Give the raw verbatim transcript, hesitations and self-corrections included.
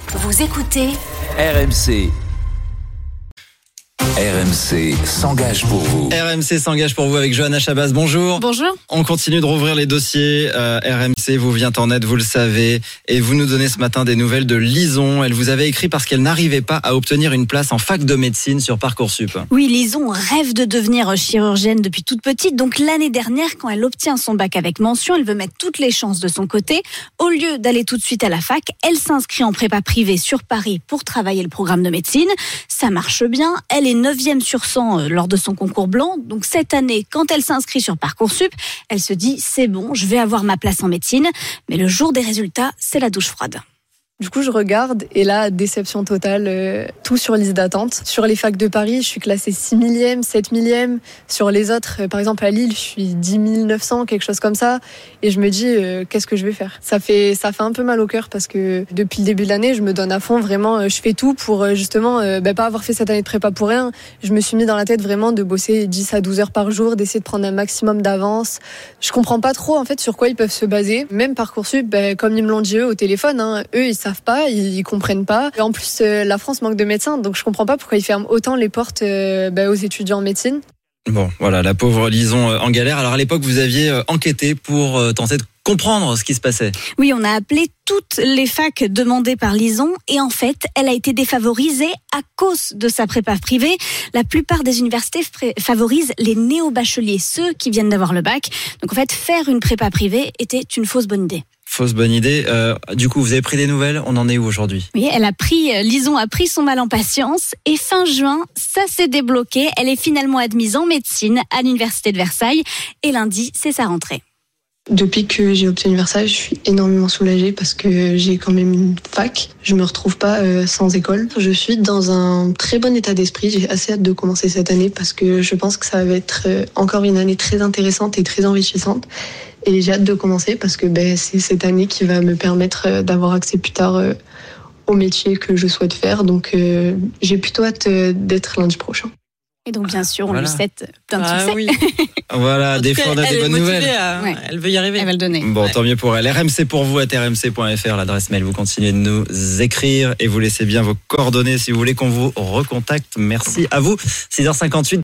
Vous écoutez R M C. R M C s'engage pour vous. R M C s'engage pour vous avec Johanna Chabas. Bonjour. Bonjour. On continue de rouvrir les dossiers. Euh, R M C vous vient en aide, vous le savez. Et vous nous donnez ce matin des nouvelles de Lison. Elle vous avait écrit parce qu'elle n'arrivait pas à obtenir une place en fac de médecine sur Parcoursup. Oui, Lison rêve de devenir chirurgienne depuis toute petite. Donc l'année dernière, quand elle obtient son bac avec mention, elle veut mettre toutes les chances de son côté. Au lieu d'aller tout de suite à la fac, elle s'inscrit en prépa privée sur Paris pour travailler le programme de médecine. Ça marche bien. Elle est neuvième sur cent lors de son concours blanc. Donc cette année, quand elle s'inscrit sur Parcoursup, elle se dit c'est bon, je vais avoir ma place en médecine. Mais le jour des résultats, c'est la douche froide. Du coup, je regarde et là, déception totale, euh, tout sur liste d'attente. Sur les facs de Paris, je suis classée six millième, sept millième. Sur les autres, euh, par exemple à Lille, je suis dix mille neuf cents, quelque chose comme ça. Et je me dis, euh, qu'est-ce que je vais faire ? Ça fait, ça fait un peu mal au cœur parce que depuis le début de l'année, je me donne à fond. Vraiment, euh, je fais tout pour euh, justement euh, bah, pas avoir fait cette année de prépa pour rien. Je me suis mis dans la tête vraiment de bosser dix à douze heures par jour, d'essayer de prendre un maximum d'avance. Je comprends pas trop en fait sur quoi ils peuvent se baser. Même Parcoursup, bah, comme ils me l'ont dit eux au téléphone, hein, eux ils savent pas, ils, ils comprennent pas. Et en plus, euh, la France manque de médecins, donc je comprends pas pourquoi ils ferment autant les portes euh, bah, aux étudiants en médecine. Bon, voilà, la pauvre Lison euh, en galère. Alors à l'époque, vous aviez euh, enquêté pour euh, tenter de comprendre ce qui se passait. Oui, on a appelé toutes les facs demandées par Lison et en fait, elle a été défavorisée à cause de sa prépa privée. La plupart des universités favorisent les néo-bacheliers, ceux qui viennent d'avoir le bac. Donc en fait, faire une prépa privée était une fausse bonne idée. Fausse bonne idée. Euh, du coup, vous avez pris des nouvelles. On en est où aujourd'hui ? Oui, elle a pris, Lison a pris son mal en patience et fin juin, ça s'est débloqué. Elle est finalement admise en médecine à l'université de Versailles et lundi, c'est sa rentrée. Depuis que j'ai obtenu Versailles, je suis énormément soulagée parce que j'ai quand même une fac. Je me retrouve pas euh, sans école. Je suis dans un très bon état d'esprit. J'ai assez hâte de commencer cette année parce que je pense que ça va être encore une année très intéressante et très enrichissante. Et j'ai hâte de commencer parce que ben, c'est cette année qui va me permettre d'avoir accès plus tard euh, au métier que je souhaite faire. Donc euh, j'ai plutôt hâte euh, d'être lundi prochain. Et donc bien sûr, on voilà. lui souhaite plein de Ah succès. oui. Voilà, des fois on a des bonnes nouvelles. À... Ouais. Elle veut y arriver. Elle va le donner. Bon, Ouais. tant mieux pour elle. R M C pour vous à r m c point f r, l'adresse mail. Vous continuez de nous écrire et vous laissez bien vos coordonnées si vous voulez qu'on vous recontacte. Merci à vous. six heures cinquante-huit.